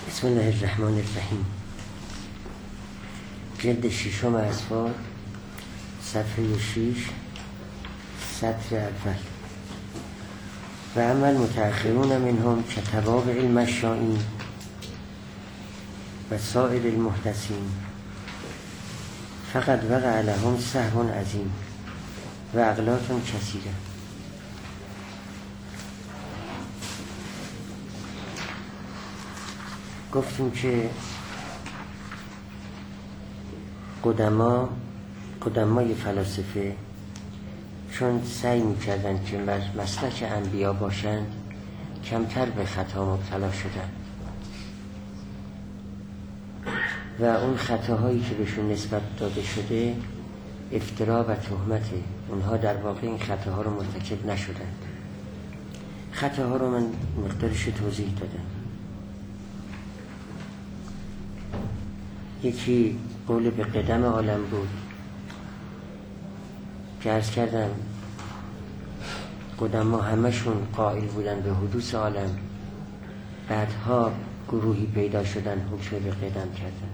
بسم الله الرحمن الرحیم. جلد ششم اذکار، صفحه 6، سطر اول. و اما المتأخرون منهم که تبابع المشائین و سائر المحدثین فقط وقع لهم سهو عظیم و اغلاط کثیره. گفتیم که قدمای فلاسفه چون سعی می‌کردن که مسلک انبیا باشند کمتر به خطا مبتلا شدن و اون خطاهایی که بهشون نسبت داده شده افترا و تهمته. اونها در واقع این خطاها رو مرتکب نشدند. خطاها رو من مقدارش توضیح دادم. یکی قول به قدم عالم بود که عرض کردم قدما همشون قائل بودن به حدوث عالم، بعدها گروهی پیدا شدن حکم به قدم کردن.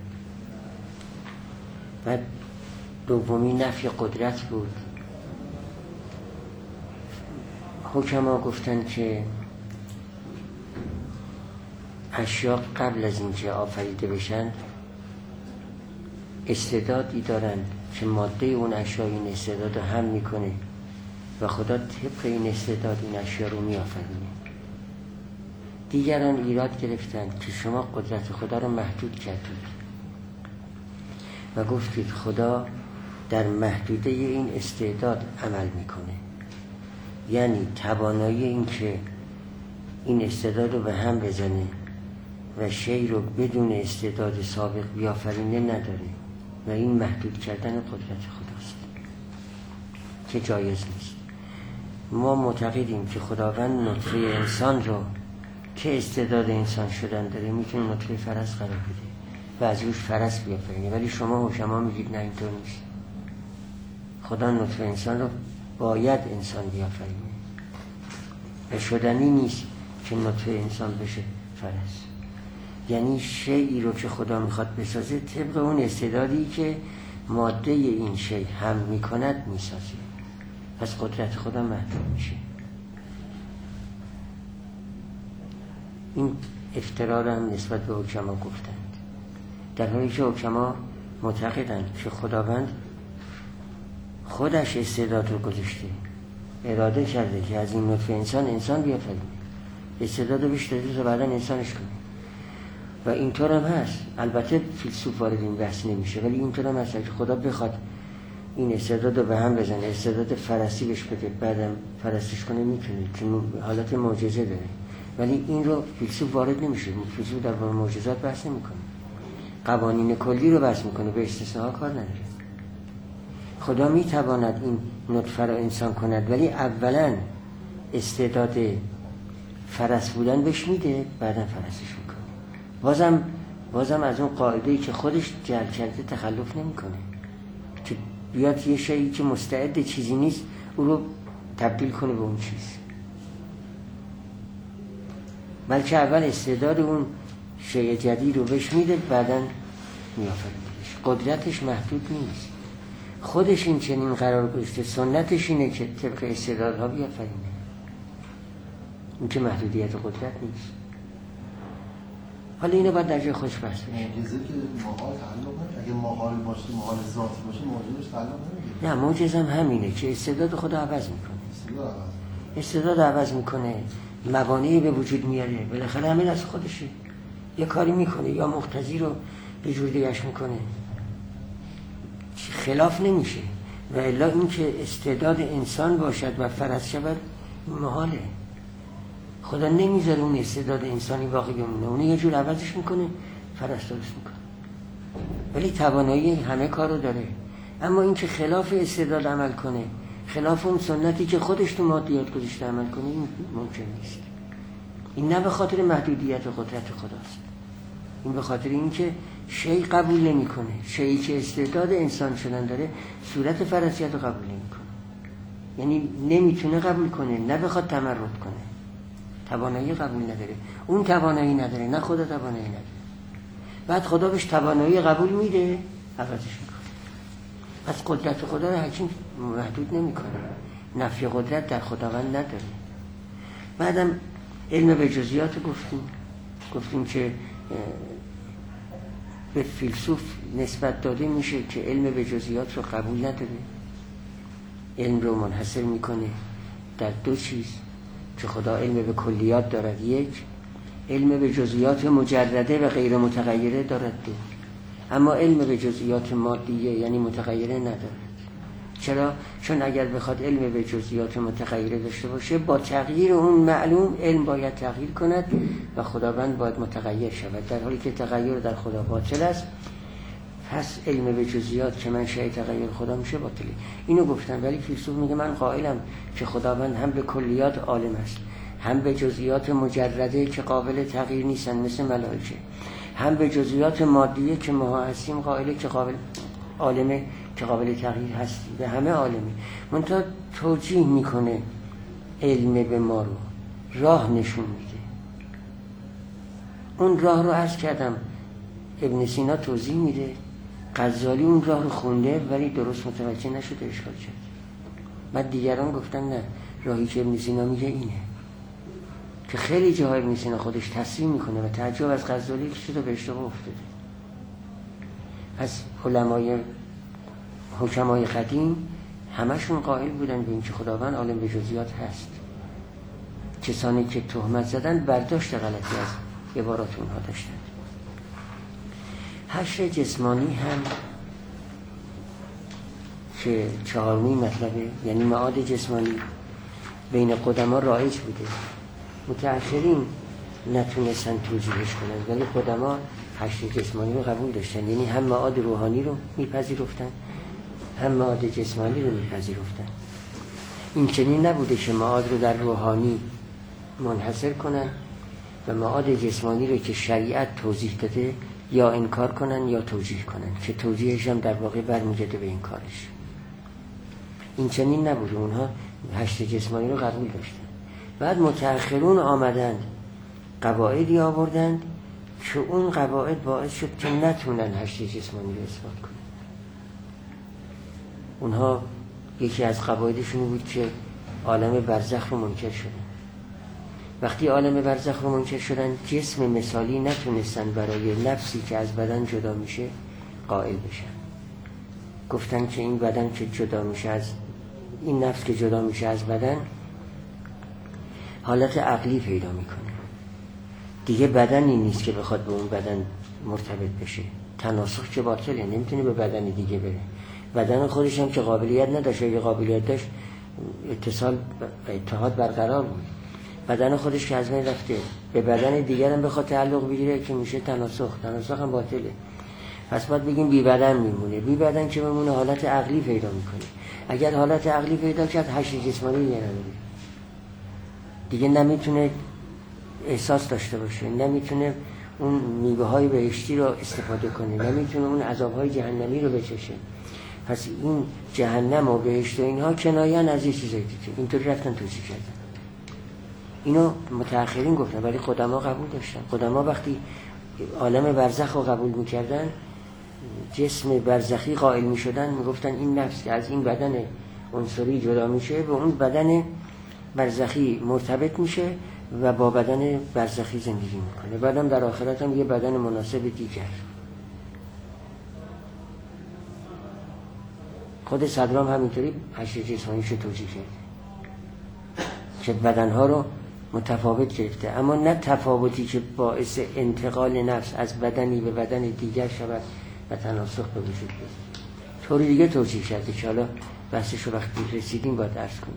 بعد دومی نفی قدرت بود. حکما گفتن که اشیا قبل از اینکه آفریده بشن استعدادی دارن که ماده اون اشیا این استعداد رو هم میکنه و خدا طبق این استعداد این اشیا رو میآفرینه. دیگران ایراد گرفتن که شما قدرت خدا رو محدود کردید و گفتید خدا در محدوده این استعداد عمل میکنه، یعنی توانایی این که این استعداد رو به هم بزنه و شی رو بدون استعداد سابق بیافرینه نداره و این محدود کردن قدرت خداست که جایز نیست. ما معتقدیم که خداوند نطفه انسان رو که استعداد انسان شدن داره میتونه نطفه فرس قرار بده و از روش فرس بیافرینه، ولی شما میگید نه اینطور نیست. خدا نطفه انسان رو باید انسان بیافرینه و شدنی نیست که نطفه انسان بشه فرس. یعنی شیئی رو که خدا میخواد بسازه طبق اون استعدادی که ماده این شی هم میکند میسازه، پس قدرت خدا محدود میشه. این افترا رو هم نسبت به حکما گفتند، در حالی که حکما معتقدند که خداوند خودش استعداد رو گذاشته، اراده کرده که از این نطفه انسان بیافرینه، استعداد رو بهش داده تا بعدا انسانش کنه و اینطور هم هست. البته فیلسوف وارد این بحث نمیشه، ولی اینطور هم هست که خدا بخواد این استعداد رو به هم بزنه، استعداد فرسی بهش بده، بعدم فرستش کنه میتونه، که حالت معجزه داره، ولی این رو فیلسوف وارد نمیشه. فیلسوف در مورد معجزات بحث نمیکنه، قوانین کلی رو بحث میکنه، به استثناء کار نداره. خدا میتواند این نطفه رو انسان کند، ولی اولا استعداد فرس بودن بهش میده، بعدم فرستش میکنه. بازم از اون قاعده‌ای که خودش جعل کرده تخلف نمیکنه که بیاد یه شیئی که مستعد چیزی نیست او رو تبدیل کنه به اون چیز، بلکه اول استعداد اون شیء جدید رو بهش میده، بعداً میآفرینهش. قدرتش محدود نیست، خودش این چنین قرار گذاشته، سنتش اینه که طبق استعدادها بیافرینه. این که محدودیت قدرت نیست. حالا اینو باید در جای خوش بحث بشه. معجزه که محال تعلق نمیگه، اگه محال باشه، محال ذاتی باشه، معجزهش تعلق نمیگه. نه، معجزه هم همینه که استعداد خدا عوض میکنه. استعداد عوض میکنه، موانعی به وجود میاره، بالاخره همین از خودشه، یه کاری میکنه یا مقتضی رو به جور دیگه‌اش میکنه، خلاف نمیشه. و الا این که استعداد انسان باشد و فرض شود محاله. خدا نمیذاره اون استعداد انسانی باقی بمونه، اون یه جور عوضش میکنه، فرض درست میکنه، ولی توانایی همه کارو داره. اما این که خلاف استعداد عمل کنه، خلاف اون سنتی که خودش تو مادیات گذاشته عمل کنه، این ممکن نیست. این نه به خاطر محدودیت قدرت خداست، این به خاطر اینکه شیء قبول نمیکنه، شیئی که استعداد انسان شدن داره صورت فرضیت رو قبول نمیکنه، یعنی نمیتونه قبول کنه، نه بخواد تمرد کنه، توانایی قبول نداره. اون توانایی نداره، نه خدا توانایی نداره. بعد خدا بهش توانایی قبول میده، عوضش میکنه. پس قدرت خدا رو حکیم محدود نمیکنه، نفی قدرت در خداوند نداره. بعدم علم به جزئیات گفتیم که به فیلسوف نسبت داده میشه که علم به جزئیات رو قبول نداره، علم رو منحصر میکنه در دو چیز، که خدا علم به کلیات دارد یک، علم به جزئیات مجرده و غیر متغیره دارد دو. اما علم به جزئیات مادیه یعنی متغیره ندارد. چرا؟ چون اگر بخواد علم به جزئیات متغیره داشته باشه، با تغییر اون معلوم علم باید تغییر کند و خداوند باید متغیر شود، در حالی که تغییر در خدا باطل است. پس علم به جزئیات که منشأ تغییر خدا میشه باطله. اینو گفتن. ولی فیلسوف میگه من قائلم که خداوند هم به کلیات عالم است، هم به جزئیات مجرده که قابل تغییر نیستن مثل ملائکه، هم به جزئیات مادیه که ما هستیم قائله که عالمه که قابل تغییر هستی، به همه عالمه. منتها توجیه میکنه علم به ما رو، راه نشون میده. اون راه رو عرض کردم، ابن سینا توضیح میده، غزالی اون راه رو خونده ولی درست متوجه نشده، اشکال کرد. بعد دیگران گفتن نه، راهی که ابن سینا میگه اینه، که خیلی جاهای ابن سینا خودش تصریح میکنه و تعجب از غزالی که شده به اشتباه افتاده. از حکمای قدیم همشون قائل بودن به این که خداوند عالم به جزئیات هست. کسانی که تهمت زدن برداشت غلطی از عبارات اونها داشتن. حشر جسمانی هم که چهارمین مطلبه، یعنی معاد جسمانی، بین قدما رایج بوده. متأخرین نتونستن توجیهش کنند، ولی قدما حشر جسمانی رو قبول داشتن، یعنی هم معاد روحانی رو میپذیرفتن هم معاد جسمانی رو میپذیرفتن. این چنین نبوده که معاد رو در روحانی منحصر کنن و معاد جسمانی رو که شریعت توضیح داده یا انکار کنن یا توجیه کنن، که توجیهش هم در واقع برمیگرده به این کارش. این چنین نبوده، اونها حشر جسمانی رو قبول داشتن. بعد متأخرون آمدن قواعدی آوردند که اون قواعد باعث شد که نتونن حشر جسمانی رو اثبات کنن. اونها یکی از قواعدشون بود که عالم برزخ رو منکر شدن. وقتی عالم برزخ رو منکر شدن، جسم مثالی نتونستن برای نفسی که از بدن جدا میشه قائل بشن. گفتن که این بدن که جدا میشه از این نفس که جدا میشه از بدن، حالت عقلی پیدا میکنه، دیگه بدنی نیست که بخواد به اون بدن مرتبط بشه. تناسخ که باطله، نمیتونه به بدن دیگه بره. بدن خودش هم که قابلیت نداشت، اگه قابلیت داشت اتصال اتحاد برقرار بود. بدن خودش که از بین رفته، به بدن دیگر هم بخواد تعلق بگیره که میشه تناسخ هم باطله. پس باید بگیم بی بدن میمونه. بی بدن که میمونه حالت عقلی پیدا میکنه. اگر حالت عقلی پیدا کرد، حشر جسمانی نداره دیگه، نمیتونه احساس داشته باشه، نمیتونه اون میوه های بهشتی رو استفاده کنه، نمیتونه اون عذاب های جهنمی رو بچشه. پس این جهنم و بهشت و اینها کنایه‌اند از یه چیزایی دیگه. اینطوری رفتن توصیف کردن. اینو متأخرین گفتن ولی قدما قبول داشتن. قدما وقتی عالم برزخ رو قبول میکردن، جسم برزخی قائل میشدن، میگفتن این نفس که از این بدن عنصری جدا میشه به اون بدن برزخی مرتبط میشه و با بدن برزخی زندگی میکنه. بعدم در آخرت هم یه بدن مناسب دیگر. خود صدرام همینطوری حشر جسمانیشو توجیه کرده که بدنها رو متفاوت گرفته، اما نه تفاوتی که باعث انتقال نفس از بدنی به بدن دیگر شود و تناسخ به وجود بیاد. طوری دیگه توجیه کرده که حالا بحثش رو وقتی رسیدیم باید عرض کنیم.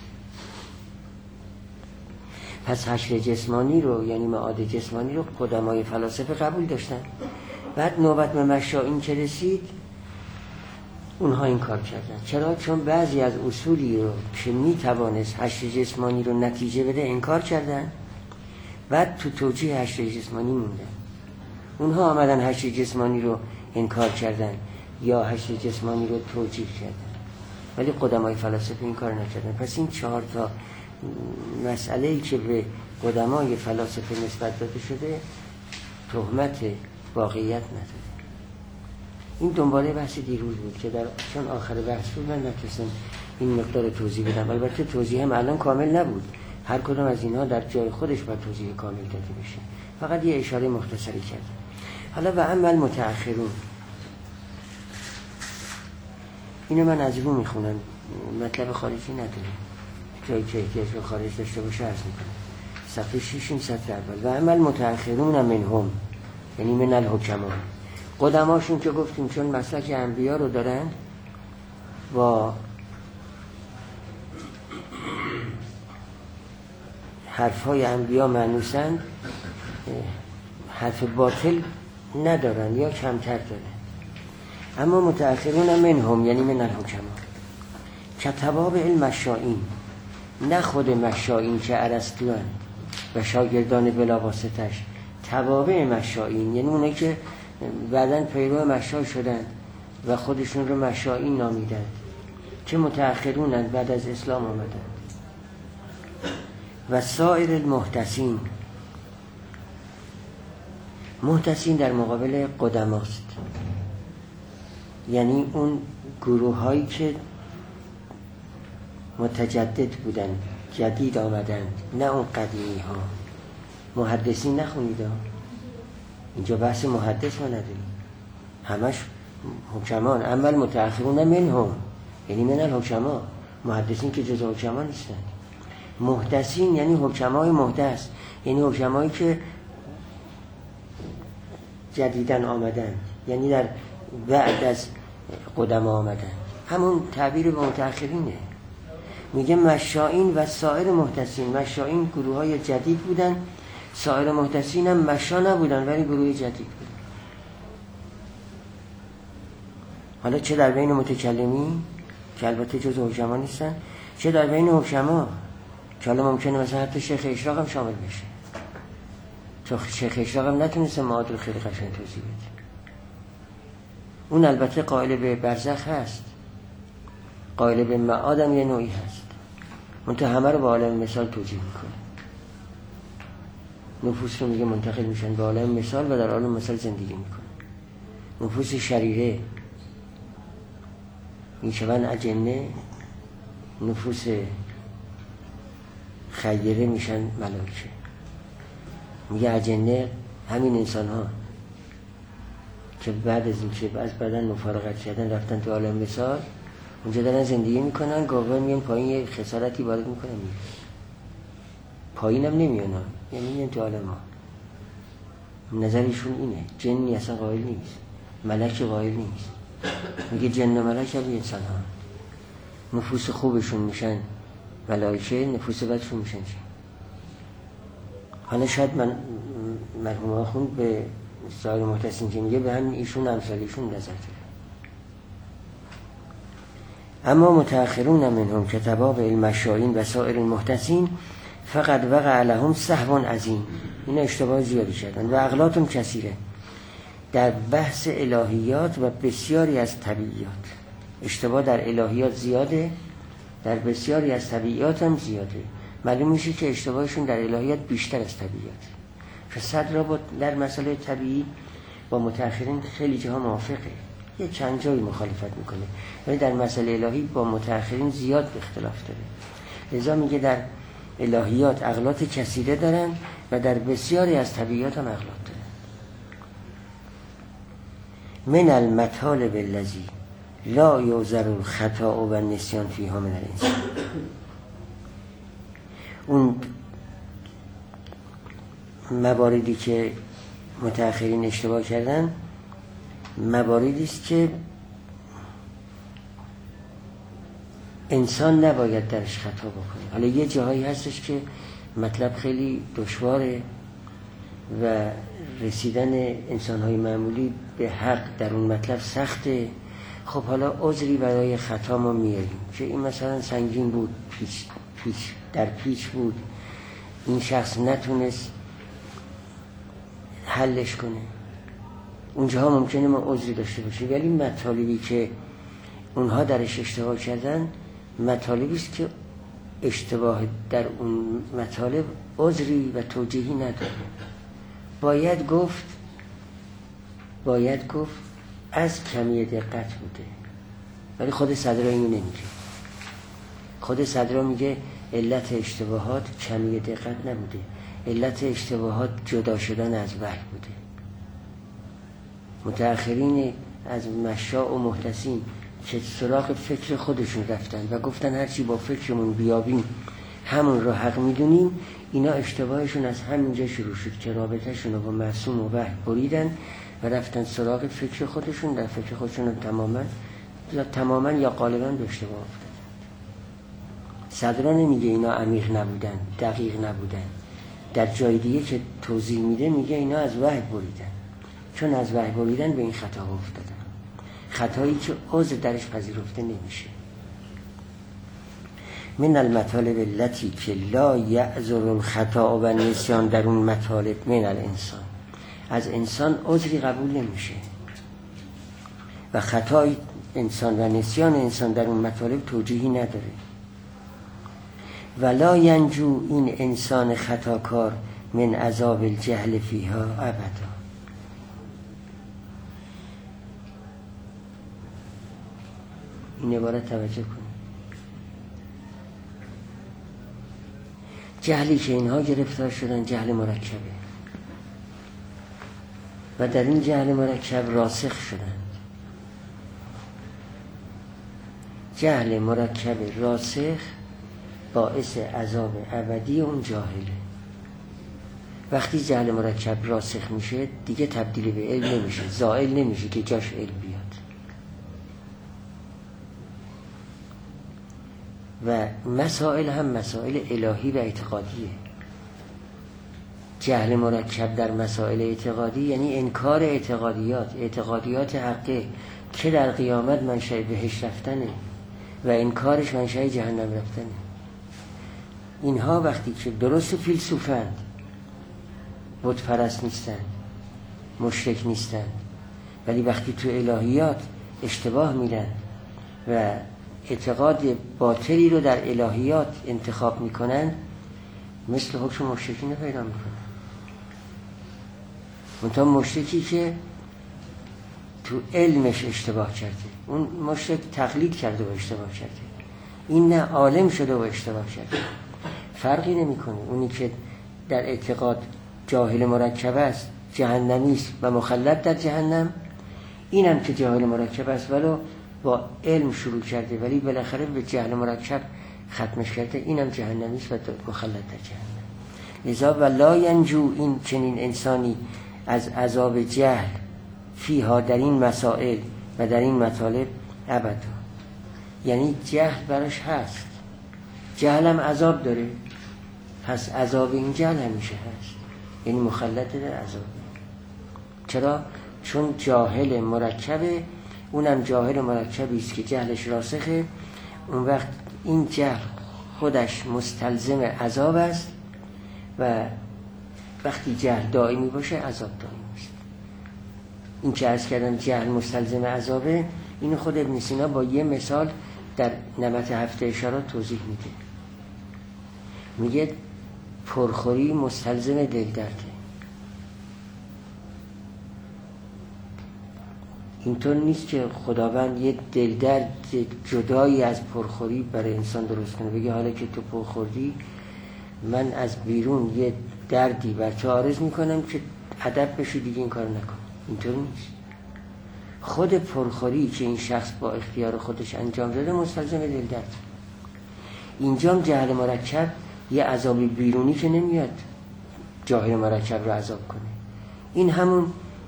پس حشر جسمانی رو یعنی معاد جسمانی رو قدمای فلاسفه قبول داشتن. بعد نوبت به مشائین که رسید، اونها این کار کردن. چرا؟ چون بعضی از اصولی رو که میتوانست حشر جسمانی رو نتیجه بده انکار کردن، بعد تو توجیه حشر جسمانی موندن. اونها آمدن حشر جسمانی رو انکار کردن یا حشر جسمانی رو توجیه کردن، ولی قدمای فلاسفه این کار نکردن. پس این 4 تا مسئله‌ای که به قدمای فلاسفه نسبت داده شده، تهمت واقعیت نداره. این دنباله بحث دیروز بود که چون آخر بحث بود من نتونستم این مقدار توضیح بدم. البته توضیح هم الان کامل نبود، هر کدوم از اینها در جای خودش باید توضیح کامل داده بشه، فقط یه اشاره مختصری کردم. حالا و اما المتأخرون، اینو من از رو میخونم، مطلب خارجی نداره، جایی که احتیاج به خارج داشته باشه عرض میکنم. صفحه 6 این سطر اول. و اما المتأخرون منهم، یعنی من الحکما، قدماشون که گفتیم چون مسلک انبیا رو دارن با حرفهای انبیا معنوسن، حرف باطل ندارن یا کمتر دارن. اما متأخرون منهم یعنی من الحکما، کتباب المشائین، نه خود مشائین که ارسطوان و شاگردان بلاواسطش، توابع مشائین یعنی اونایی که بعداً پیرو مشا شدن و خودشون رو مشائین نامیدن، که متأخرونن، بعد از اسلام آمدن. و سایر المحدثین، محدثین در مقابل قدماست، یعنی اون گروه هایی که متجدد بودن، جدید آمدن، نه اون قدیمی ها. محدثین نخونید، اینجا بحث محدث ما نداریم، همش حکمان. اول متأخرون منهم یعنی من الحکما، محدثین که جزء حکما نیستن. محدثین یعنی حکمای محدث، یعنی حکمایی که جدیدن آمدن، یعنی در بعد از قدما آمدن. همون تعبیر به متأخرینه. میگه مشائین و سایر محدثین. مشائین گروه های جدید بودن، سایر محدثین هم مشا نبودن ولی گروه جدید بودن. حالا چه در بین متکلمین که البته جز حکما نیستن، چه در بین حکما که حالا ممکنه مثلا حتی شیخ اشراق هم شامل بشه. تو شیخ اشراق هم نتونسته معاد رو خیلی قشنگ توضیح بده. اون البته قائل به برزخ هست، قائل به معاد هم یه نوعی هست، منتها همه رو به عالم مثال توجیه میکنه. نفوس رو میگه منتقل میشن به عالم مثال و در عالم مثال زندگی میکنه. نفوس شریره میشون اجنه، نفوس خیره میشن ملائکه. میگه اجنه همین انسان ها که بعد از این که از بدن مفارقت شدن رفتن تو عالم مثال، اونجا دارن زندگی میکنن، گاهی میان پایین یه خسارتی وارد میکنن میرن پایین هم نمیان، یعنی میان تو عالم ها. نظرشون اینه، جنی اصلا قائل نیست، ملک قائل نیست. میگه جن و ملک هم انسان ها، نفوس خوبشون میشن ملائکه، نفوس بدشون میشن چی؟ حالا شاید من مرحوم آخون به سایر محدثین که میگه به همین ایشون امثالیشون نظر داره. اما متأخرون منهم کتباب المشائین و سایر المحدثین فقط وقع لهم سهو عظیم. این اشتباه زیادی کردن و اغلاطم کثیره در بحث الهیات و بسیاری از طبیعیات. اشتباه در الهیات زیاده، در بسیاری از طبیعیات هم زیاده. معلوم میشه که اشتباهشون در الهیات بیشتر از طبیعیات. صدر با در مسئله طبیعی با متأخرین خیلی جاها موافقه، یه چند جایی مخالفت میکنه، ولی در مسئله الهی با متأخرین زیاد اختلاف داره. لذا میگه در الهیات اغلاط کثیره دارن و در بسیاری از طبیعیات هم اغلاط دارن. من المطالب الذی لا یعذر الخطا و النسیان فیها من الانسان. اون مواردی که متأخرین اشتباه کردن مواردی است که انسان نباید درش خطا بکنه. حالا یه جاهایی هستش که مطلب خیلی دشواره و رسیدن انسان‌های معمولی به حق در اون مطلب سخته. خب حالا عذری برای خطا ما میاریم که این مثلا سنگین بود، در پیچ بود، این شخص نتونست حلش کنه. اونجاها ممکنه ما عذری داشته باشیم، ولی مطالبی که اونها درش اشتباه کردن مطالبی است که اشتباه در اون مطالب عذری و توجیهی نداره. باید گفت باید گفت از کمی دقت بوده، ولی خود صدرا اینو نمیگه. خود صدرا میگه علت اشتباهات کمی دقت نبوده، علت اشتباهات جدا شدن از وحی بوده. متأخرین از مشاء و محدثین که سراغ فکر خودشون رفتن و گفتن هرچی با فکرمون بیابیم همون رو حق میدونیم، اینا اشتباهشون از همینجا شروع شد که رابطهشون رو با معصوم و وحی بریدن و رفتن سراغ فکر خودشون، در فکر خودشون رو تماما یا غالبا به اشتباه افتادن. صدرا نمیگه اینا عمیق نبودن، دقیق نبودن. در جای دیگه که توضیح میده میگه اینا از وحی بریدن، چون از وحی بریدن به این خطا افتادن، خطایی که عذر درش پذیرفته نمیشه. من المطالب التي که لا یعذر الخطا و نسیان در اون مطالب من الانسان، از انسان عذری قبول نمیشه و خطای انسان و نسیان انسان در اون مطالب توجیهی نداره. ولا ینجو این انسان خطاکار من عذاب الجهل فیها ابدا. این عبارت توجه کنید. جهلی که اینها گرفتار شدن جهل مرکبه و در این جهل مرکب راسخ شدند. جهل مرکب راسخ باعث عذاب ابدی اون جاهله. وقتی جهل مرکب راسخ میشه دیگه تبدیل به علم نمیشه، زائل نمیشه که جاش علم بیاد. و مسائل هم مسائل الهی و اعتقادیه. جهل مرکب در مسائل اعتقادی یعنی انکار اعتقادیات حقه که در قیامت منشأ بهشت رفتنه و انکارش منشأ جهنم رفتنه. اینها وقتی که درست فیلسوفند، بت پرست نیستند، مشرک نیستند، ولی وقتی تو الهیات اشتباه میدن و اعتقاد باطلی رو در الهیات انتخاب میکنن، مثل حکم مشرکین رو پیدا میکنن. منتها مشرکی که تو علمش اشتباه کرده، اون مشرک تقلید کرده و اشتباه کرده، این نه عالم شده و اشتباه کرده، فرقی نمیکنه. اونی که در اعتقاد جاهل مرکب است جهنمی است و مخلد در جهنم، اینم که جاهل مرکب است ولو با علم شروع کرده ولی بالاخره به جهل مرکب ختمش کرده، اینم جهنمی است و مخلد در جهنم. لذا و لا ینجو این چنین انسانی از عذاب جهل فیها در این مسائل و در این مطالب ابدا. یعنی جهل براش هست، جهل هم عذاب داره، پس عذاب این جهل همیشه هست، یعنی مخلد در عذاب. چرا؟ چون جاهل مرکبه، اونم جاهل مرکبی است که جهلش راسخه. اون وقت این جهل خودش مستلزم عذاب است و وقتی جهل دائمی باشه عذاب دائمی است. این که عرض کردم جهل مستلزم عذابه، این خود ابن سینا با یه مثال در نمط هفته اشارات توضیح میده. میگه پرخوری مستلزم دلدرده. اینطور نیست که خداوند یه دلدرد جدایی از پرخوری برای انسان درست کنه، بگه حالا که تو پرخوردی من از بیرون یه دردی بر تو عارض میکنم که ادب بشی دیگه این کار نکن. اینطور نیست. خود پرخوری که این شخص با اختیار خودش انجام داده مستلزم دلدرد. اینجام جهل مرکب یه عذابی بیرونی که نمیاد جاهل مرکب رو عذاب کنه، این همون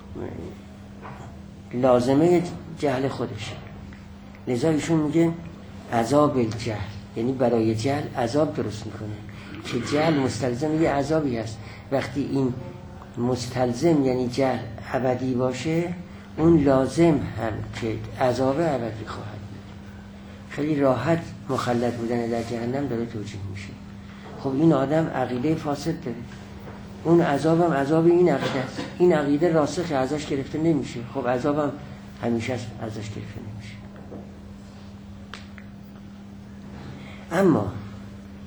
لازمه جهل خودشه. لذا ایشون میگه عذاب الجهل، یعنی برای جهل عذاب درست میکنه که جهل مستلزم یه عذابی هست. وقتی این مستلزم یعنی جهل ابدی باشه، اون لازم هم که عذاب ابدی خواهد بود. خیلی راحت مخلد بودن در جهنم داره توجیه میشه. خب این آدم عقیده فاسد داره، اون عذابم عذاب این عقیده است، این عقیده راسخه ازش گرفته نمیشه، خب عذابم همیشه ازش گرفته نمیشه.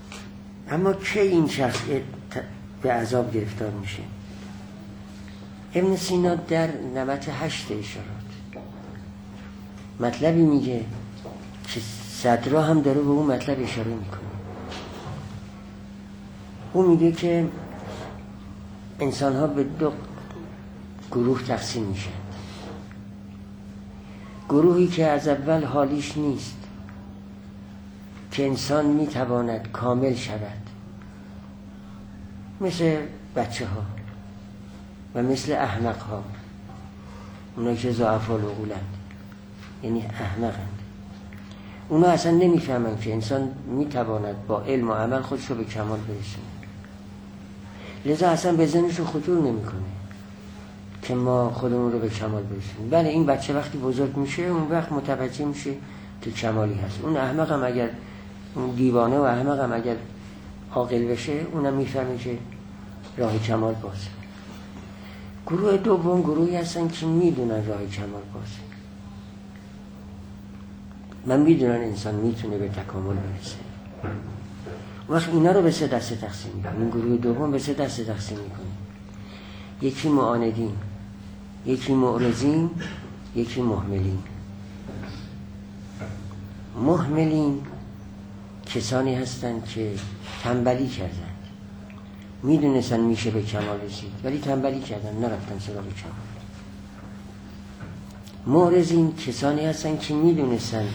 اما که این شخص به عذاب گرفتار میشه؟ ابن سینا در نمط 8 اشارات مطلبی میگه که صدرا هم داره به اون مطلب اشاره میکنه. اون میگه که انسان ها به 2 گروه تقسیم میشن. گروهی که از اول حالیش نیست که انسان میتواند کامل شود، مثل بچه ها و مثل احمق ها، اونا که ضعفاء العقولند، یعنی احمقند. اونا اصلا نمیفهمن که انسان میتواند با علم و عمل خودش رو به کمال برسونه، لذا اصلا به ذهنشون خطور نمیکنه که ما خودمون رو به کمال برسونیم. بله این بچه وقتی بزرگ میشه اون وقت متوجه میشه که کمالی هست. اون احمق هم اگر، اون دیوانه و احمق هم اگر عاقل بشه اونم میفهمه که راه کمال بازه. گروه دوم گروهی هستن که میدونن راه کمال بازه، من میدونن انسان میتونه به تکامل برسه. وقت اینا رو به 3 دسته تقسیم میکنه. این گروه دوم به 3 دسته تقسیم میکنه. یکی معاندین، یکی معرضین، یکی مهملین. مهملین کسانی هستند که تنبلی کردن، میدونستن میشه به کمال رسید ولی تنبلی کردن، نرفتن سراغ کمال. معرضین کسانی هستند که میدونستن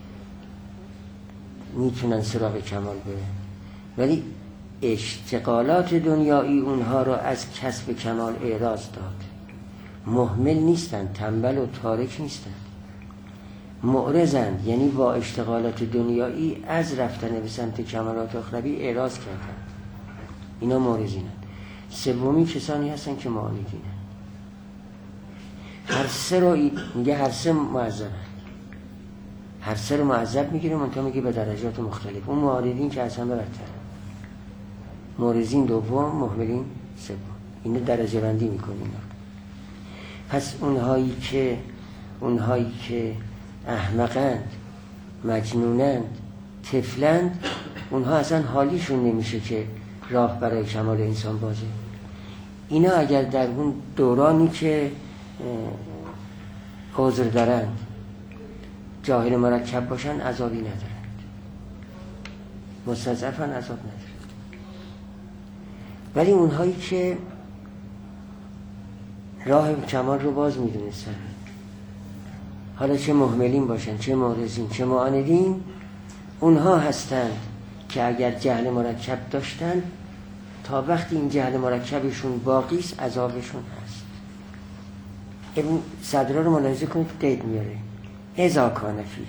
میتونن سراغ کمال برن ولی اشتغالات دنیایی اونها رو از کسب کمال اعراض داد. مهمل نیستن، تنبل و تارک نیستن، معرضند، یعنی با اشتغالات دنیایی از رفتن به سمت کمالات اخروی اعراض کردن. اینا معرضینند. سومی کسانی هستن که معاندینند. هر 3 رو میگه، هر 3 معذبند، هر 3 رو معذب میگیره، منتها میگه به درجات مختلف. اون معاندین که از همه بدتر، معرضین دوم، مهملین سوم. اینو درجه بندی میکنه اینا. پس اونهایی که احمقند، مجنونند، طفلند، اونها اصلا حالیشون نمیشه که راه برای کمال انسان بازه. اینا اگر در اون دورانی که عذر دارند جاهل مرکب باشن عذابی ندارند، مستضعفن عذاب ندارند. ولی اونهایی که راه کمال رو باز میدونستن، حالا چه مهملین باشن، چه معرضین، چه معاندین، اونها هستند که اگر جهل مرکب داشتن تا وقتی این جهل مرکبشون باقی است عذابشون هست. این صدرا رو ملاحظه کنید که قید میاره اذا کان فیه،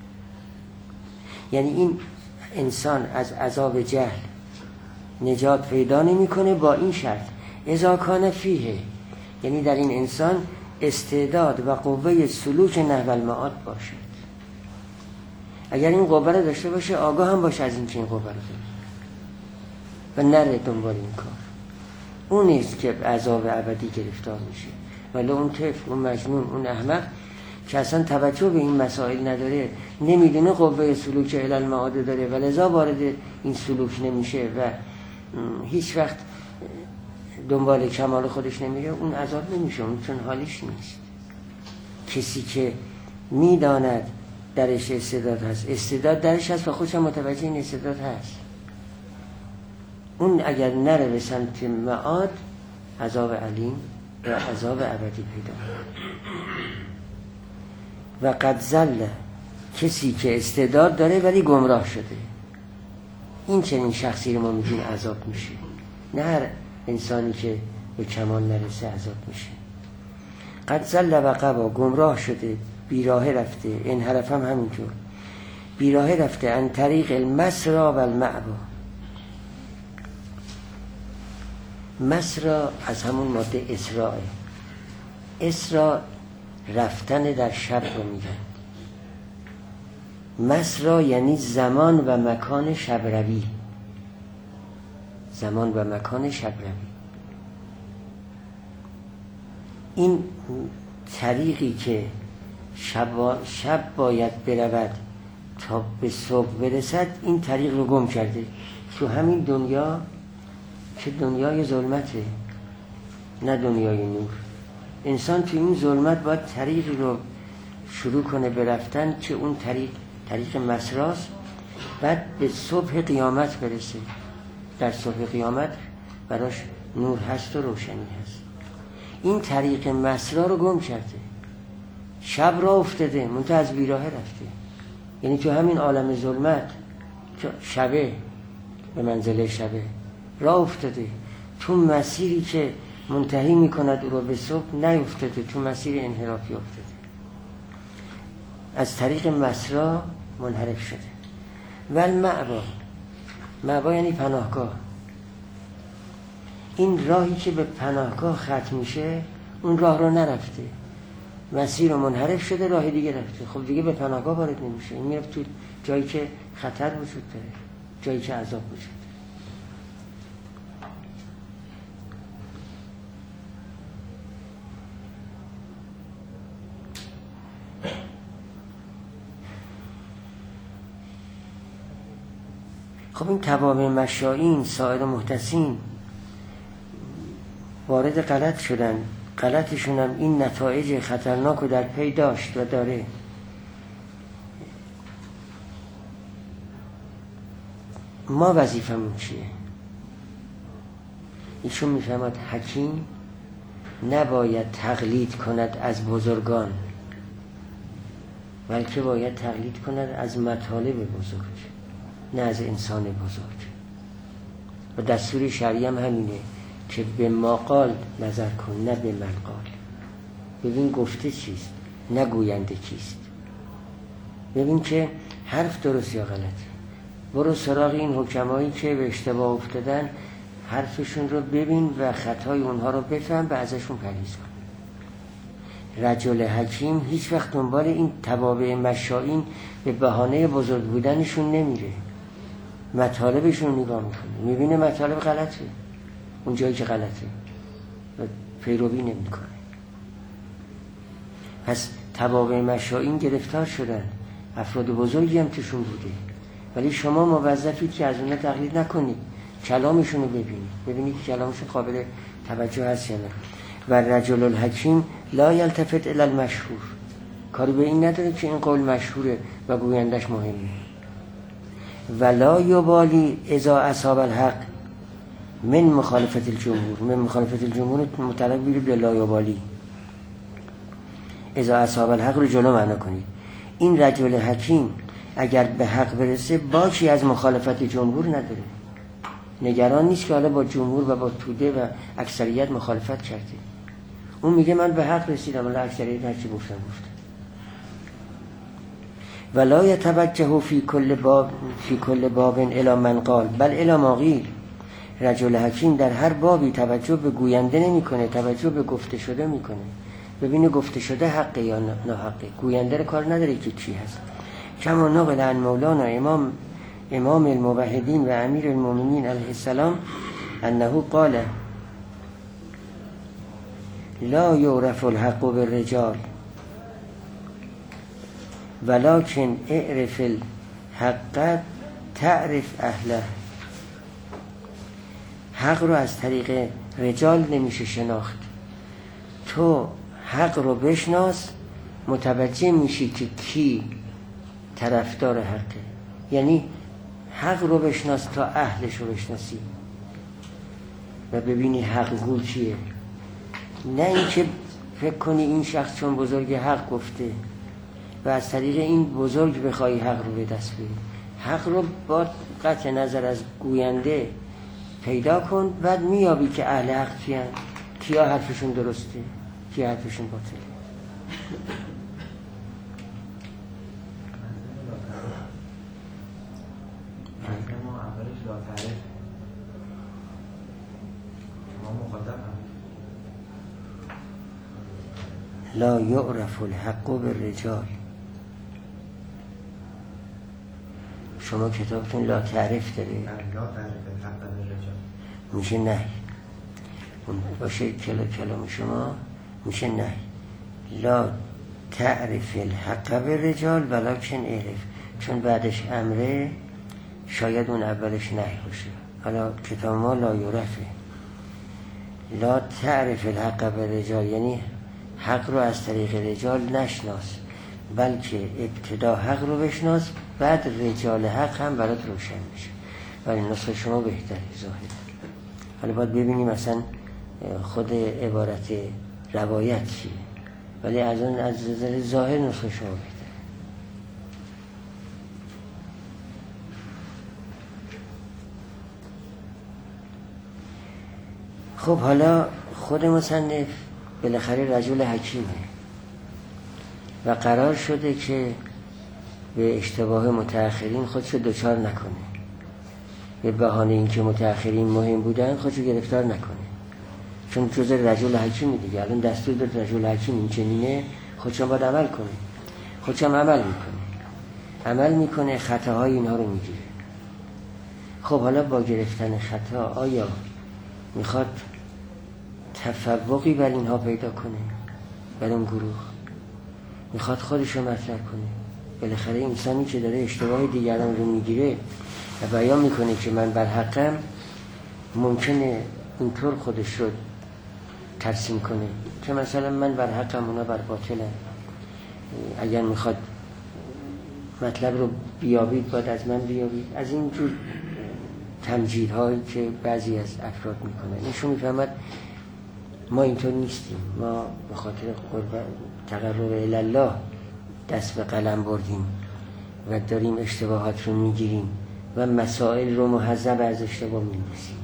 یعنی این انسان از عذاب جهل نجات پیدا نمیکنه با این شرط اذا کان فیه، یعنی در این انسان استعداد و قوه سلوک نحو المعاد باشد. اگر این قوه رو داشته باشه، آگاه هم باشه از این که این قوه رو داره و نره دنبال این کار، اون نیست که عذاب ابدی گرفتار میشه. ولی اون طفل، اون مجنون، اون احمق که اصلا توجه به این مسائل نداره، نمیدونه قوه سلوک الی المعاد داره و لذا وارد این سلوک نمیشه و هیچ وقت دنبال کمال خودش نمیره، اون عذاب نمیشه، اون چون حالیش نیست. کسی که میداند درش استعداد هست، استعداد درش هست و خودش هم متوجه این استعداد هست، اون اگر نره به سمت معاد عذاب علیم و عذاب ابدی پیدا. و قد ضل، کسی که استعداد داره ولی گمراه شده، این چنین شخصی رو ما میگیم عذاب میشه. نه هر انسانی که به کمال نرسه عذاب میشه. قد ضل و غوا، گمراه شده، بیراه رفته، انحرف هم همینطور، بیراه رفته، ان طریق المسرا و المعوا. مسرا از همون ماده اسراء، اسراء رفتن در شب رو میگن. مسرا یعنی زمان و مکان شبروی، زمان و مکان شبروی. این طریقی که شب باید برود تا به صبح برسد، این طریق رو گم کرده تو همین دنیا که دنیای ظلمته، نه دنیای نور. انسان تو این ظلمت باید طریقی رو شروع کنه برفتن که اون طریق مسراست، بعد به صبح قیامت برسه. در صبح قیامت براش نور هست و روشنی هست. این طریق مسرا رو گم کرده، شب را افتاده، منتها از بیراه رفته. یعنی تو همین عالم ظلمت شبه، به منزله شبه را افتاده، تو مسیری که منتهی میکند او رو به صبح نیفتاده، تو مسیر انحرافی افتاده، از طریق مسرا منحرف شده. معوا یعنی پناهگاه. این راهی که به پناهگاه ختم میشه اون راه رو نرفته، مسیر رو منحرف شده، راه دیگه رفته. خب دیگه به پناهگاه وارد نمیشه، این میرفت تو جایی که خطر وجود داره، جایی که عذاب وجود داره. خب این توابع مشائین، سایر محدثین وارد غلط شدن. غلطشون هم این نتایج خطرناک رو در پی داشت و داره. ما وظیفمون چیه؟ ایشون میفهمد حکیم نباید تقلید کند از بزرگان، بلکه باید تقلید کند از مطالب بزرگ، نه از انسان بزرگ. و دستور شرعی هم همینه که به ما قال نظر کن، نه به من قال. ببین گفته چیست، نه گوینده کیست. ببین که حرف درست یا غلطه. برو سراغ این حکمایی که به اشتباه افتادن، حرفشون رو ببین و خطای اونها رو بفهم و ازشون پرهیز کن. رجل حکیم هیچ وقت دنبال این توابع مشائین به بهانه بزرگ بودنشون نمیره، مطالبشون رو نگاه میکنه، میبینه مطالب غلطه، اون جایی که غلطه و پیروی نمیکنه. پس توابع مشائین گرفتار شدن، افراد بزرگی هم توشون بوده، ولی شما موظفید که از اونها تقلید نکنید، کلامشون رو ببینید که کلامشون قابل توجه هست یا نه. و رجل الحکیم لا یلتفت الی المشهور، کاری به این نداره که این قول مشهوره و گویندش مهمه. ولا یبالی اذا اصاب الحق من مخالفت الجمهور. من مخالفت الجمهور مطلق بیرید به لا یبالی. اذا اصاب الحق رو جلو معنا کنید. این رجل حکیم اگر به حق برسه باکی از مخالفت جمهور نداره، نگران نیست که حالا با جمهور و با توده و اکثریت مخالفت کرده. اون میگه من به حق رسیدم، ولی اکثریت هرچی گفتن. ولا یتوجه فی کل باب الی من قال بل الی ما قیل. رجل حکیم در هر بابی توجه به گوینده نمیکنه، توجه به گفته شده میکنه. ببینه گفته شده حقه یا ناحقه، گوینده رو کار نداره که چی هست. کما نقل عن مولانا امام الموحدین و امیر المؤمنین علیه السلام انه قال لا یعرف الحق بالرجال ولكن اعرف الحق تعرف اهله. حق رو از طریق رجال نمیشه شناخت. تو حق رو بشناس، متوجه میشی که کی طرفدار حقه. یعنی حق رو بشناس تا اهلش رو بشناسی و ببینی حق گو چیه. نه اینکه فکر کنی این شخص چون بزرگ حق گفته و از طریق این بزرگ بخوای حق رو به دست بیاری. حق رو با قطع نظر از گوینده پیدا کن، بعد میابی که اهل حق کیان، کیا حرفشون درسته، کیا حرفشون باطله. لا یعرف الحق بالرجال. شما کتابتون لا تعرف داره، میشه نه. اون باشه کلام شما میشه نه. لا تعرف الحق بالرجال ولکن اعرف، چون بعدش امره، شاید اون اولش نه باشه. حالا کتاب ما لا یعرفه. لا تعرف الحق بالرجال یعنی حق رو از طریق رجال نشناس، بلکه ابتدا حق رو بشناس، بعد رجال حق هم برات روشن میشه. ولی نسخه شما بهتره ظاهر. حالا باید ببینیم مثلا خود عبارت روایت چیه، ولی از اون از نظر ظاهر نسخه شما بهتره. خب حالا خود مصنف بالاخره رجل حکیمه و قرار شده که به اشتباه متأخرین خودشو دچار نکنه، به بهانه اینکه متأخرین مهم بودن خودشو گرفتار نکنه، چون جز رجل حکیمی دیگه. الان دستور داد رجل حکیم این چنینه، خودشم باید عمل کنه. خودشم عمل میکنه خطاهای اینها رو میگیره. خب حالا با گرفتن خطا آیا میخواد تفوقی بر اینها پیدا کنه، بر اون گروه میخواد خودشو مطرح کنه؟ بالاخره انسانی که داره اشتباه دیگران رو میگیره و بیان میکنه که من بر حقم، ممکنه اینطور خودش رو ترسیم کنه که مثلا من بر حقم اونا بر باطلم. اگر میخواد مطلب رو بیابید باید از من بیابید. از اینجور تمجیدهایی که بعضی از افراد میکنن نشون میفهمد ما اینطور نیستیم. ما به خاطر تقرب الله دست به قلم بردیم و داریم اشتباهات رو میگیریم و مسائل رو مهذب از اشتباه می‌نویسیم.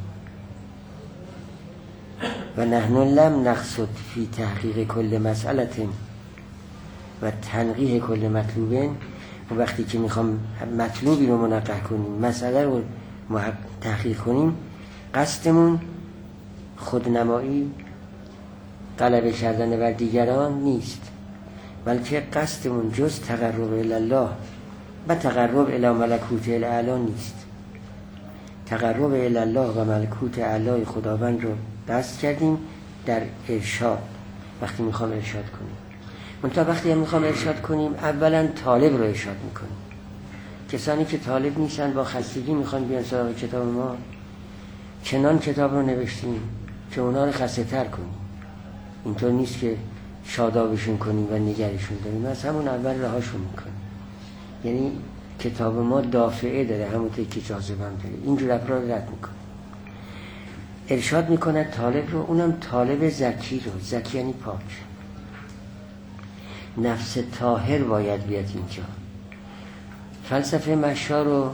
و نحن لم نقصد فی تحقیق کل مسئله و تنقیح کل مطلوبین. و وقتی که میخوام مطلوبی رو منقح کنیم، مسئله رو تحقیق کنیم، قصدمون خودنمایی، غلبه کردن بر دیگران نیست، بلکه قصدمون جز تقرب الله و تقرب الی ملکوت الاعلی نیست. تقرب الی الله و ملکوت اعلی خداوند رو دست کردیم در ارشاد. وقتی میخوام ارشاد کنیم، منتها وقتی هم میخوام ارشاد کنیم اولا طالب رو ارشاد میکنیم. کسانی که طالب نیستن با خستگی میخوان بیان سراغ کتاب ما، چنان کتاب رو نوشتیم که اونا رو خسته تر کنیم. اینطور نیست که شادابشون کنیم و نگرشون داریم، از همون اول رهاشون میکنیم. یعنی کتاب ما دافعه داره، همونطور که جاذبه هم داره. اینجور افراد رد میکنه، ارشاد میکنه طالب رو، اونم طالب زکی رو. زکی یعنی پاک، نفس طاهر باید بیاد اینجا. فلسفه مشا رو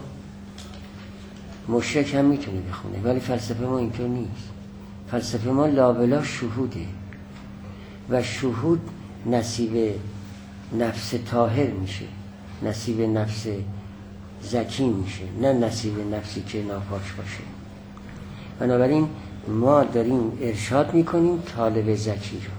مشرک هم میتونه بخونه، ولی فلسفه ما اینطور نیست. فلسفه ما لابلا شهوده و شهود نصیب نفس طاهر میشه، نصیب نفس زکی میشه، نه نصیب نفسی که ناپاک باشه. بنابراین ما داریم ارشاد میکنیم طالب زکی رو.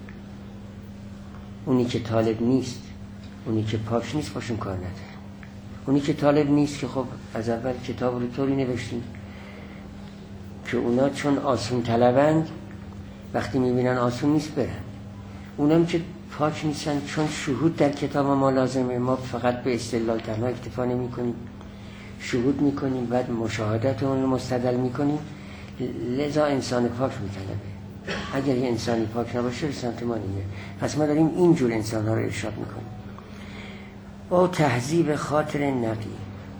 اونی که طالب نیست، اونی که پاک نیست، باشون کار نداره. اونی که طالب نیست که خب از اول کتاب رو طوری نوشتیم که اونا چون آسون طلبند، وقتی میبینن آسون نیست برن. اونم که پاک نیستن، چون شهود در کتاب ما لازمه، ما فقط به استدلال تنها اکتفا نمی کنیم، شهود میکنیم، بعد مشاهدت اون رو مستدل میکنیم. لذا انسان پاک میطلبه. اگر یه انسانی پاک نباشه سمت ما نمیره. پس ما داریم اینجور انسان ها رو ارشاد میکنیم. او تهذیب خاطر نقی.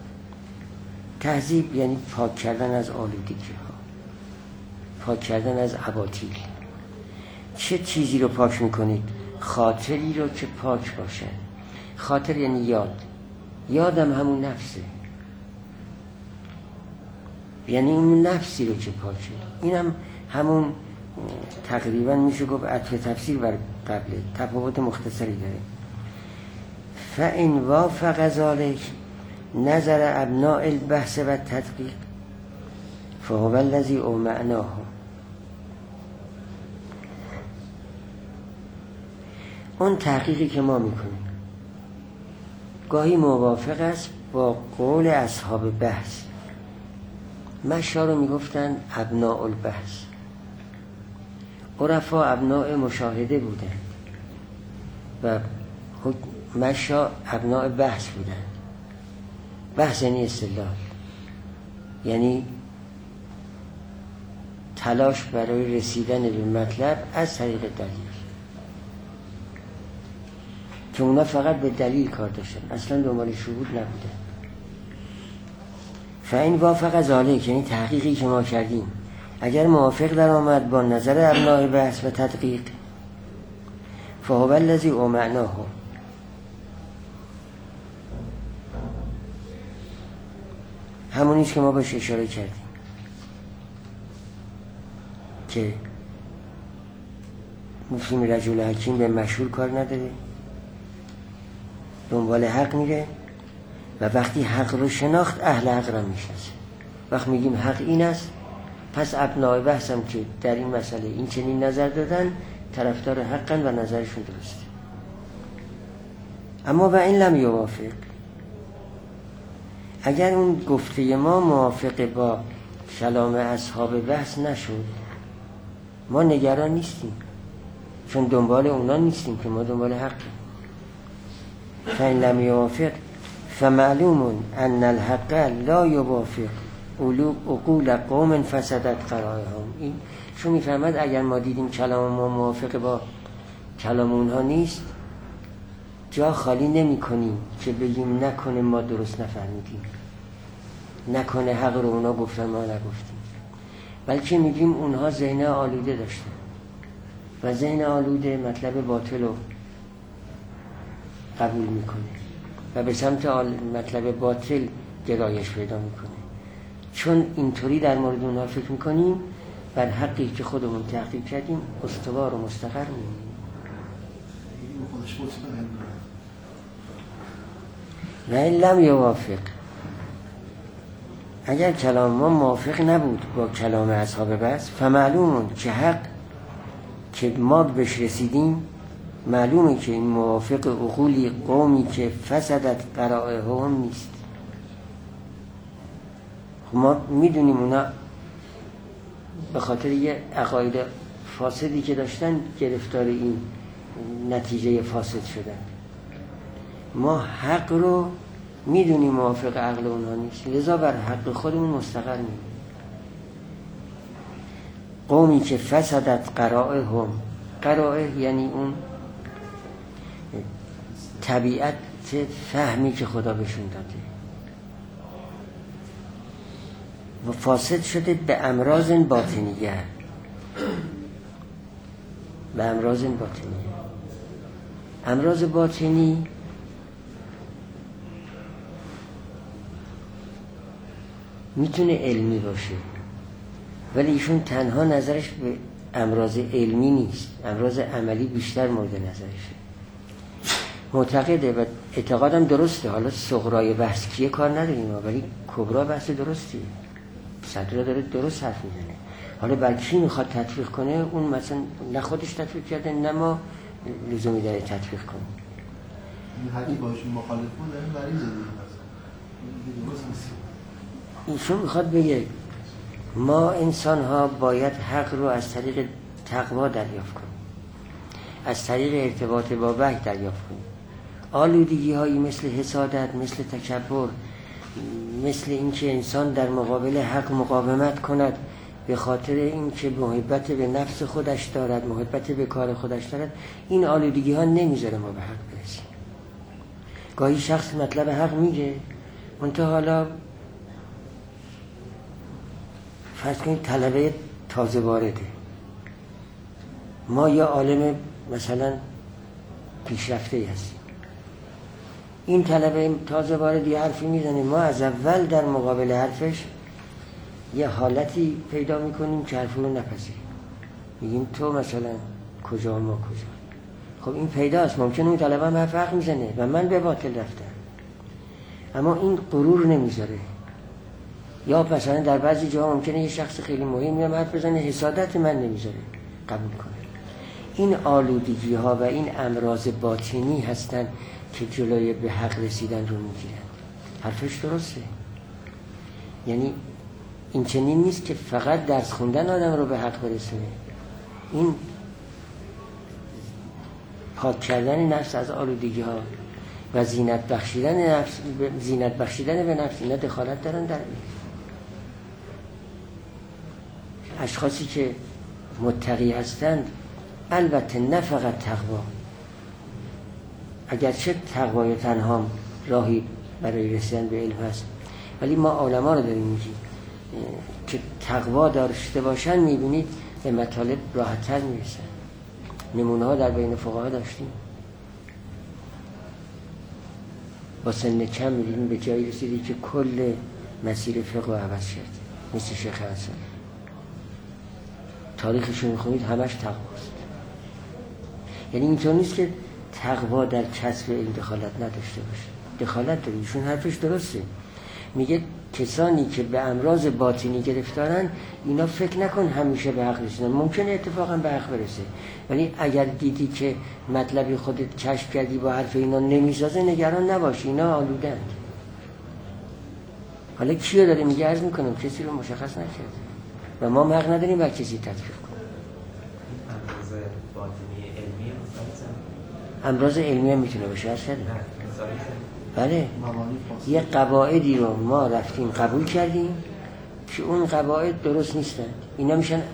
تهذیب یعنی پاک کردن از آلودگی ها، پاک کردن از اباطیل. چه چیزی رو پاک میکنید؟ خاطری رو که پاک باشه. خاطر یعنی یاد. یادم همون نفسه، یعنی اون نفسی رو که پاک شد. اینم همون تقریبا میشه گفت عطف تفسیر بر قبله، تفاوت مختصری داره. فإن وافق ذلك نظر ابناء البحث و تدقیق فهو الذی او معناه. اون تحقیقی که ما میکنیم گاهی موافق است با قول اصحاب بحث. مشا رو میگفتن ابناء البحث، عرفا ابناء مشاهده بودن و مشا ابناء بحث بودن. بحث یعنی استدلال، یعنی تلاش برای رسیدن به مطلب از طریق دلیل. که اونا فقط به دلیل کار داشتن، اصلا دنبال شهود نبودن. فاین وافق ذالک، یعنی تحقیقی که ما کردیم، اگر موافق در آمد با نظر ابناء بحث و تدقیق، فهو الذی اومعناه، همونیست که ما بهش اشاره کردیم که مسلم رجل حکیم به مشهور کار نداره، دنبال حق میره و وقتی حق رو شناخت اهل حق رو میشناسه. وقت میگیم حق این است، پس ابناء بحثم که در این مسئله این چنین نظر دادن طرفدار حقن و نظرشون درسته. اما و این لم یوافق، اگر اون گفته ما موافق با کلام اصحاب بحث نشد، ما نگران نیستیم، چون دنبال اونا نیستیم که ما دنبال حقیم. فإن لم یوافق فمعلوم ان الحق لا یوافق عقول قوم فسدت قرائهم. این چون میفهمد اگر ما دیدیم کلام ما موافق با کلام اونها نیست، جا خالی نمی کنیم که بگیم نکنه ما درست نفهمیدیم، نکنه حق رو اونا گفتن ما نگفتیم، بلکه میگیم اونها ذهن آلوده داشتن و ذهن آلوده مطلب باطل رو قبول میکنه و به سمت مطلب باطل گرایش پیدا میکنه. چون اینطوری در مورد اونها فکر میکنیم، بر حقی که خودمون تحقیق کردیم استوار و مستقر میمونیم. و این لم یوافق، اگر کلام ما موافق نبود با کلام اصحاب بحث، فمعلومون که حق که ما بهش رسیدیم معلومه که این موافق عقولی قومی که فسدت قرائهم نیست. ما میدونیم اونا به خاطر یه عقاید فاسدی که داشتن گرفتار این نتیجه فاسد شدن. ما حق رو میدونیم موافق عقل اونها نیست، لذا بر حق خودمون مستقر میمونیم. قومی که فسدت قرائهم، قرائه یعنی اون طبیعت فهمی که خدا بهشون داده و فاسد شده به امراض باطنیه، به امراض باطنیه. امراض باطنی میتونه علمی باشه، ولی ایشون تنها نظرش به امراض علمی نیست، امراض عملی بیشتر مورد نظرشه. معتقده و اعتقادم درسته، حالا صغرای بحث کیه کار نداریم، ولی کبرا بحث درستیه، صدر داره درست حرف میزنه. حالا بر کی میخواد تطبیق کنه، اون مثلا نه خودش تطبیق کرده نه ما لزومی داره تطبیق کنیم. این حقی باشون مخالف بود داریم مریض دیگه درست نیست. ایشون میخواد بگه ما انسان ها باید حق رو از طریق تقوا دریافت کنیم، از طریق ارتباط با وحی دریافت کنیم. آلودگی هایی مثل حسادت، مثل تکبر، مثل اینکه انسان در مقابل حق مقاومت کند به خاطر اینکه محبت به نفس خودش دارد، محبت به کار خودش دارد، این آلودگی ها نمیذاره ما به حق برسیم. گاهی شخص مطلب حق میگه، منتها حالا فرض کنید طلبه تازه وارده، ما یا عالم مثلا پیشرفته هستیم، این طلبه تازه وارد یه حرفی میزنه، ما از اول در مقابل حرفش یه حالتی پیدا میکنیم که حرف رو نپذیریم، میگیم تو مثلا کجا ما کجا. خب این پیداست، ممکنه اون طلبه هم حرف میزنه و من به باطل رفتم، اما این غرور نمیذاره. یا مثلا در بعضی جاها ممکنه یه شخص خیلی مهمی هم حرف بزنه، حسادت من نمیذاره قبول کنه. این آلودگی ها و این امراض باطنی هستن که جلوی به حق رسیدن رو میگیرن. حرفش درسته، یعنی این چنین نیست که فقط درس خوندن آدم رو به حق برسونه. این پاک کردن نفس از آلودگی ها و زینت بخشیدن به نفس، اینا دخالت دارن در این. اشخاصی که متقی هستند، البته نه فقط تقوا، اگرچه تقوای تنها راهی برای رسیدن به علم هست، ولی ما علما رو داریم میگیم که تقوا داشته باشن، میبینید به مطالب راحت‌تر میرسن. نمونه ها در بین فقها داشتیم، با سن کم میدیدیم به جایی رسیدی که کل مسیر فقه رو عوض شد، مثل شیخ حسن. تاریخشون میخونید همش تقواست. یعنی اینطور نیست که تقوا در کسب علم دخالت نداشته باشه، دخالت داره. ایشون حرفش درسته، میگه کسانی که به امراض باطنی گرفتارن اینا فکر نکن همیشه به حق رسیدن، ممکنه اتفاقا به حق برسه، ولی اگر دیدی که مطلبی خودت کشف کردی با حرف اینا نمیسازه، نگران نباشی، اینا آلودند. حالا کیو داره میگه؟ عرض میکنم کسی رو مشخص نکرده و ما حق نداریم بر کسی تطبیق کنیم. امراض باطنی علمی امراض علمی هم میتونه باشه اصلا. بله، یه قواعدی رو ما رفتیم قبول کردیم که اون قواعد درست نیستن، اینا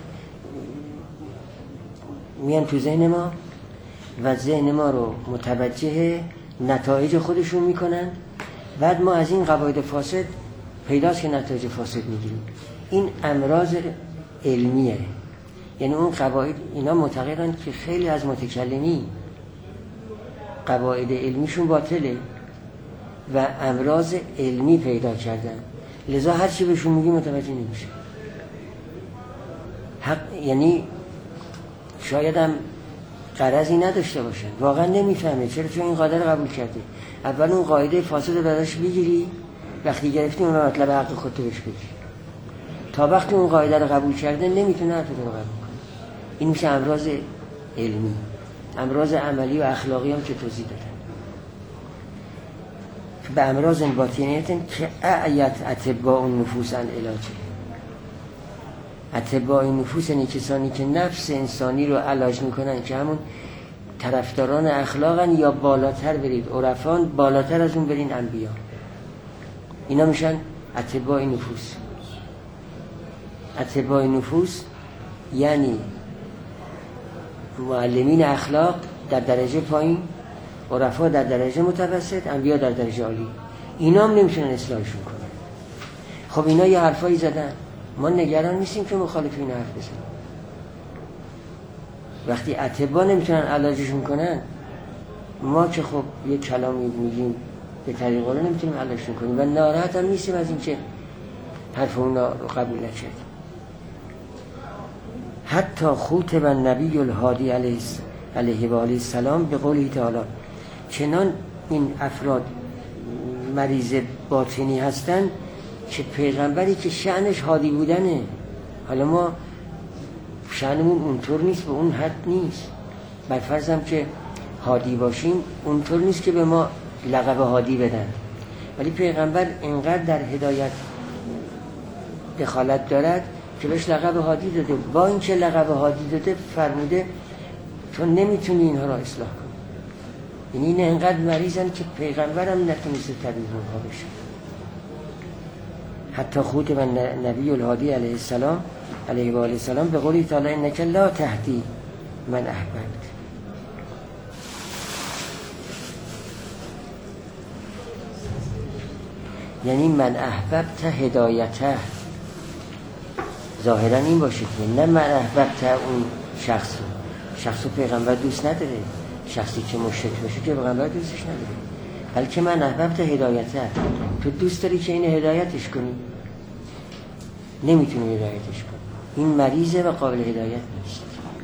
میان تو ذهن ما و ذهن ما رو متوجه نتایج خودشون میکنن. بعد ما از این قواعد فاسد پیداست که نتایج فاسد میگیریم. این امراض علمیه. یعنی اون قواعد، اینا معتقدن که خیلی از متکلمین قواعد علمیشون باطله و امراض علمی پیدا کردن، لذا هر چی بهشون میگی متوجه نمیشه. یعنی شاید هم غرضی نداشته باشن، واقعا نمیفهمه چرا، چون این قاعده رو قبول کرده. اول اون قاعده فاسد رو براش بگیری، وقتی گرفتی اون مطلب حق خودت بهش بگی. تا وقتی اون قاعده رو قبول کرده نمیتونه حرف رو قبول کنه. این میشه امراض علمی. امراض عملی و اخلاقی هم که توضیح دادن. به امراض باطنیت که اعیت اتباع النفوس عن علاجه. اتباع النفوس یعنی کسانی که نفس انسانی رو علاج میکنن، که همون طرفداران اخلاقن، یا بالاتر برید عرفان، بالاتر از اون برین انبیا. اینا میشن اتباع نفوس. اتباع نفوس یعنی معلمین اخلاق در درجه پایین، عرفا در درجه متوسط، انبیا در درجه عالی. اینا هم نمیتونن اصلاحشون کنن. خب اینا یه حرفایی زدن، ما نگران نیستیم که مخالف این حرف بزنن. وقتی اتباع نمیتونن علاجشون کنن، ما که خب یه کلامی میگیم به طریق رو نمیتونیم علاجشون کنیم و ناراحت هم نیستیم از این که حرف اونا رو قبول نکردیم. حتی خوتب النبی الهادی علیه و آله السلام به قوله تعالی، چنان این افراد مریض باطنی هستن که پیغمبری که شأنش هادی بودنه، حالا ما شأنمون اونطور نیست، به اون حد نیست. بر فرضم که هادی باشیم اونطور نیست که به ما لقب هادی بدن، ولی پیغمبر اینقدر در هدایت دخالت دارد که بهش لقب هادی داده. با اینکه لقب هادی داده فرموده تو نمیتونی اینها را اصلاح کنی. یعنی این اینقدر مریضن که پیغمبرم نتونسته طبیب اونها بشه. حتی خوتب النبی الهادی علیه السلام علیه و آله السلام به قولی تعالی انک لا تهدی من احببت. یعنی من احببت هدایته، ظاهرا این باشه که نه من احببت اون شخص رو پیغمبر دوست نداره، شخصی که مشرک باشه که پیغمبر دوستش نداره، بلکه من احببت هدایته، تو دوست داری که این هدایتش کنی، نمیتونی هدایتش کنی، این مریضه و قابل هدایت نیست.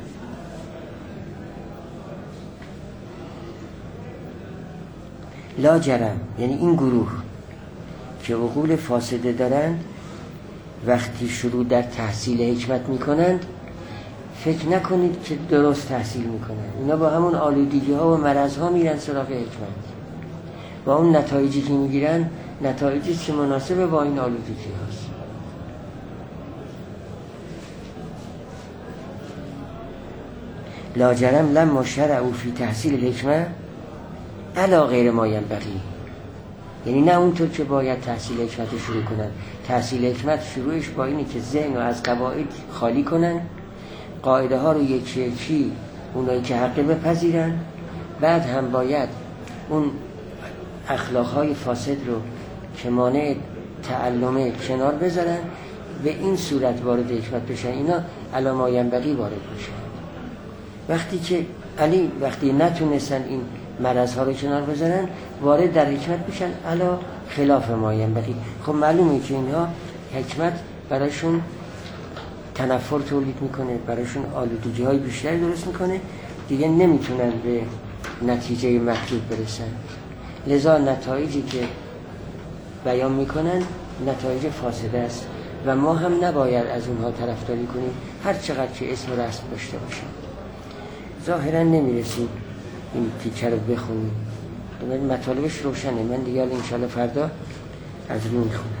لا جرم، یعنی این گروه که عقول فاسده دارند وقتی شروع در تحصیل حکمت میکنند فکر نکنید که درست تحصیل میکنند. اینا با همون آلودگی ها و مرض ها میرن سراغ حکمت و اون نتایجی که میگیرن نتایجی که مناسبه با این آلودگی هاست. لا جرم لما شرعوا فی تحصیل الحکمه علی غیر ما ینبغی، یعنی نه اونطور که باید تحصیل حکمت شروع کنن. تحصیل حکمت شروعش با اینه که ذهن رو از قواعد خالی کنن، قاعده ها رو یکی یکی اونایی که حقه بپذیرن، بعد هم باید اون اخلاقهای فاسد رو که مانع تعلمه کنار بذارن، به این صورت وارد حکمت بشن، اینا علی ما ینبغی وارد بشن. وقتی که وقتی نتونستن این مرضها رو کنار بذارن، وارد در حکمت بشن علی خلاف ما ینبغی. خب معلومه که اینها حکمت براشون تنفر تولید میکنه، براشون آلودگی های بیشتری درست میکنه، دیگه نمیتونن به نتیجه مطلوب برسن. لذا نتایجی که بیان میکنن نتایج فاسده است و ما هم نباید از اونها طرفداری کنیم، هر چقدر که اسم و رسم داشته باشیم. ظاهرا نمیرسیم این تیکه رو بخونیم، مطالبش روشنه. من دیگه انشالله فردا از روی میخونم.